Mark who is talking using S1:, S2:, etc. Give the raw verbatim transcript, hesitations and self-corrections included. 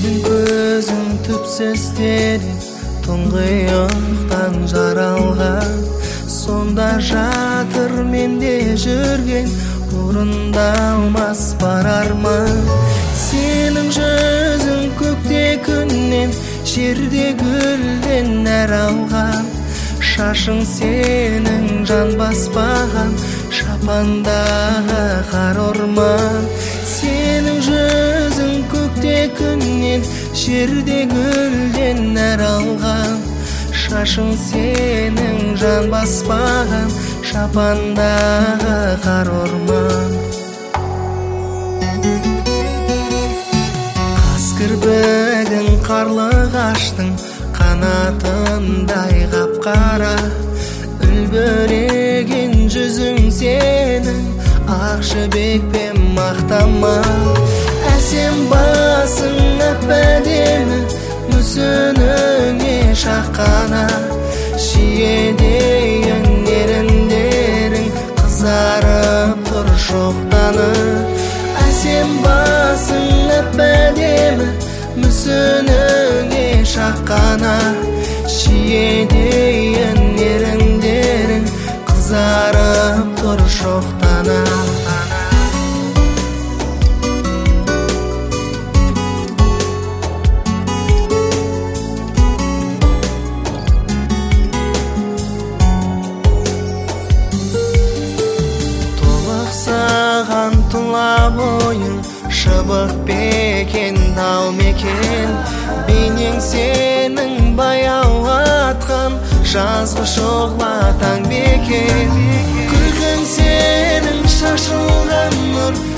S1: Сенің көзің түпсіз терең, тұңғиықтан жаралған. Сонда жатыр менде жүрген, орындалмас бар арман. Сенің жүзің көкте күннен, жерде гүлден нәр алған. Шашың сенің жан баспаған, шапандағы қар орман. Сенің жүзің көкте күннен, жерде гүлден нәр алған. Шашың сенің жан баспаған, шапандағы қар орман. Қас кірпігің қарлығаштың қанатындай қап-қара. Үлбіреген жүзің сенің, ақ жібекпен мақтама. Әсем басың әп-әдемі, мүсініңе шаққана. Шиедейін еріндерің қызарып тұр шоқтанып. Әсем басың әп-әдемі, мүсініңе шаққана. Шиедейін еріндерің қызарып тұр шоқтана. Саған тұла бойың, шыбық бекен, тау мекен. Бейнең сенің баяу атқан, жазғы шоғла таң бекен. Күлкің сенің шашылған нұр,